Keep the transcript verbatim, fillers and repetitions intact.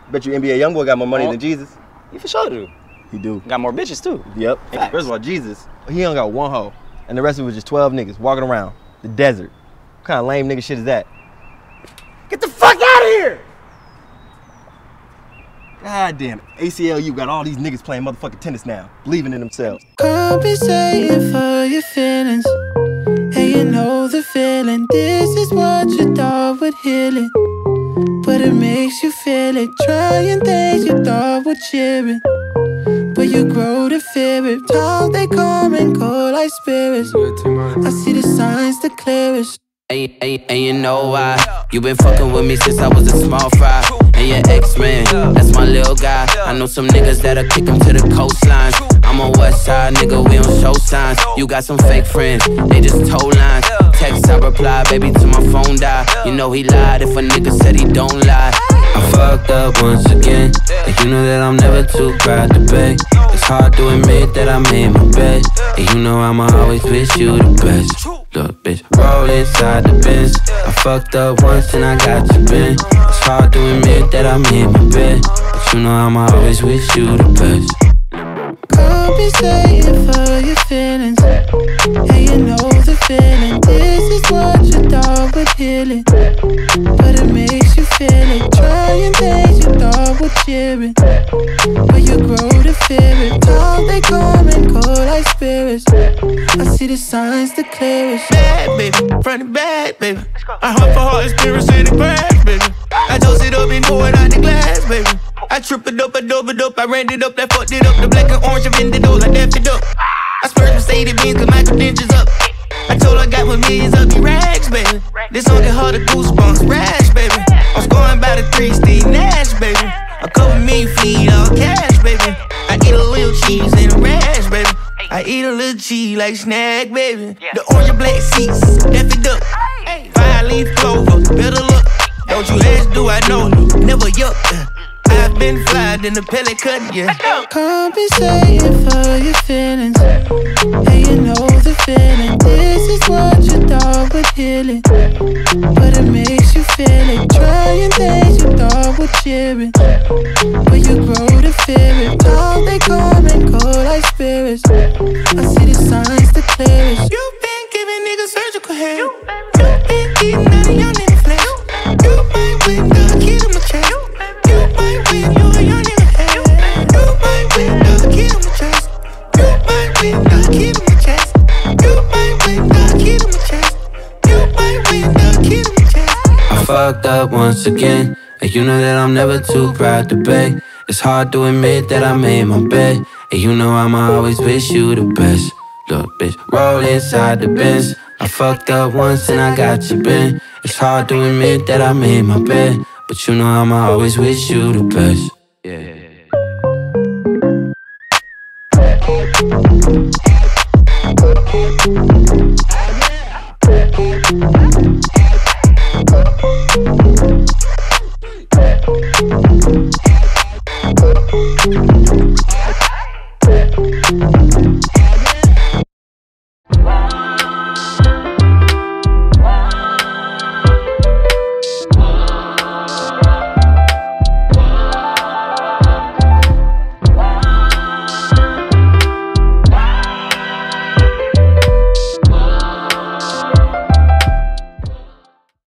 Bet you N B A YoungBoy got more money oh. than Jesus. He for sure do. He do. Got more bitches too. Yep. Facts. First of all, Jesus, he only got one hoe, and the rest of it was just twelve niggas walking around the desert. What kind of lame nigga shit is that? Get the fuck out of here! God damn, A C L U got all these niggas playing motherfucking tennis now, believing in themselves. Compensating for your feelings, and you know the feeling. This is what you thought would heal it, but it makes you feel it. Trying things you thought would cheer it, but you grow to fear it. Time they come and go like spirits. I see the signs the clearest. And, and, and you know why? You been fucking with me since I was a small fry. And your ex-man, that's my little guy. I know some niggas that'll kick him to the coastline. I'm a west side nigga, we don't show signs. You got some fake friends, they just told lines. Text, I reply, baby, till my phone die. You know he lied if a nigga said he don't lie. I fucked up once again, and you know that I'm never too proud to beg. It's hard to admit that I made my bed, and you know I'ma always wish you the best. Look, bitch, roll inside the Benz. I fucked up once and I got you bent. It's hard to admit that I made my bed, but you know I'ma always wish you the best. Compensating for your feelings, and you know the feeling. This is what you thought would heal it, but it makes you feel it. Trying things you thought would cheer it, but you grow to fear it. Time they come and go like spirits. I see the signs the clearest. Bad baby, front and back baby. I heart for heart, spirits in the crash baby. I toast it up and pour it out the glass baby. I tripped it up, I dove it up, I ran it up, I fucked it up. The black and orange, I vended those, I dapped it up. I splurged Mercedes Benz, cause my credentials up. I told her I got my millions up, you rags, baby. This song get harder, goosebumps, rash, baby. I'm scoring by the three, Steve Nash, baby. A couple million feet, all cash, baby. I eat a little cheese and a rash, baby. I eat a little cheese like snack, baby. The orange and black seats, dapped it up. Five leaf clover, better look. Don't you ask, do I know? Never yuck. I've been flying in the pellet cut, yeah. Compensating for your feelings, and you know the feeling. This is what you thought would heal it, but it makes you feel it. Trying things you thought would cheer it, but you grow to fear it. Time they come and go like spirits. I see the signs the clearest. You been giving niggas surgical head. You been getting out of your nigga flesh. You might win the kid on my chest. You might win, you a young nigga head. You might win the kid on my chest. You might win the kid on my chest. You might win the kid on my chest. You might win the kid on my chest. I fucked up once again, and you know that I'm never too proud to beg. It's hard to admit that I made my bed, and you know I'ma always wish you the best. Look, bitch, roll inside the Benz. I fucked up once and I got you bent. It's hard to admit that I made my bed, but you know I'ma always wish you the best. Yeah.